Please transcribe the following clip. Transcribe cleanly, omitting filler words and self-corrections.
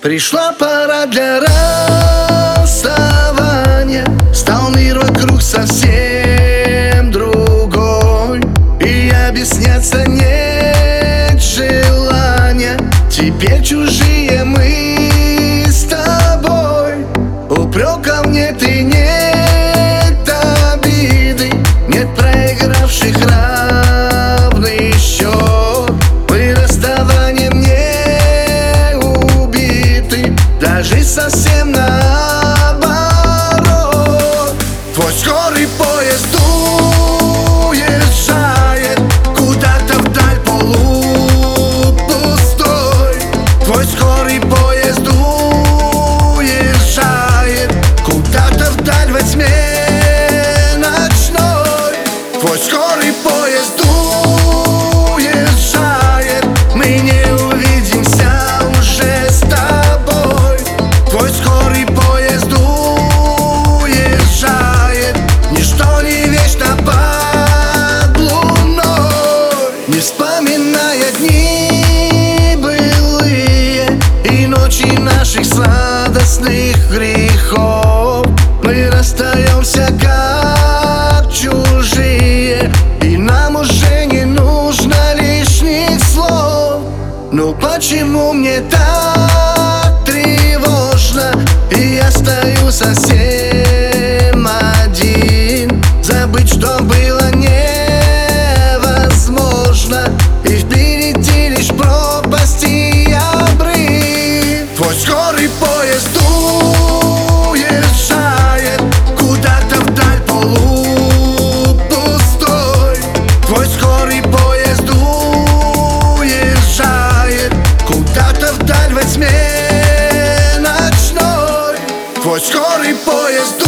Пришла пора для расставания. Стал мир вокруг совсем другой, и объясняться нет желания. Теперь чужие мы с тобой. Упреков нет и нет обиды, нет проигравших равный счет. Мы расставанием не убиты, даже совсем наоборот. Твой скорый поезд уезжает куда-то вдаль полупустой. Твой скорый поезд уезжает куда-то вдаль во тьме ночной. Твой скорый поезд уезжает, мы не увидимся уже с тобой. Твой скорый поезд уезжает, ничто не вечно под луной. Не вспоминая дни былые и ночи наших сладостных грехов, мы расстаемся как чужие, и нам уже не нужно лишних слов. Но почему мне так тревожно, и я стою совсем один? Забыть, что было невозможно, и впереди лишь пропасть и обрыв. Твой скорый поезд уезжает куда-то вдаль полупустой. Твой скорый поезд уезжает куда-то вдаль во тьме ночной. Твой скорый поезд